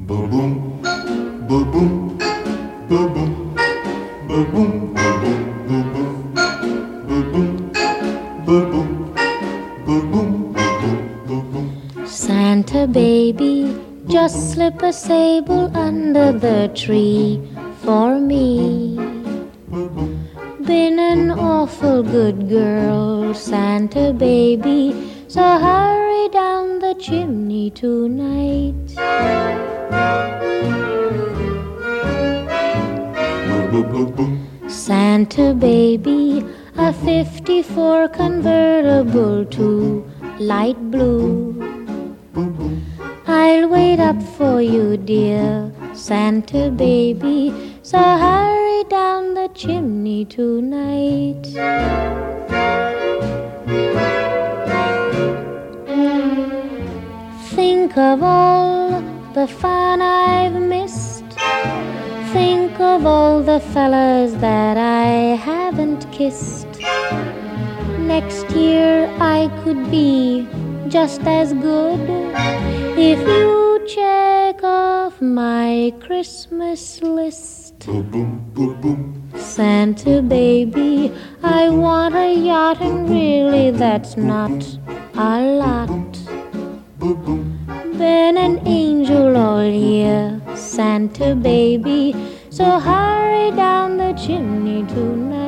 Boom, boom, boom, boom, boom, boom, boom, boom, boom, boom, boom, boom, boom, boom, boom. Santa baby, just slip a sable under the tree for me. Been an awful good girl, Santa baby, so hurry down the chimney tonight. Santa baby, a 54 convertible to light blue. I'll wait up for you, dear Santa baby, so hurry down the chimney tonight. Think of all the fun I've missed. Think of all the fellas that I haven't kissed. Next year I could be just as good if you check off my Christmas list. Santa baby, I want a yacht, and really that's not a lot. Been an angel all year, Santa baby, so hurry down the chimney tonight.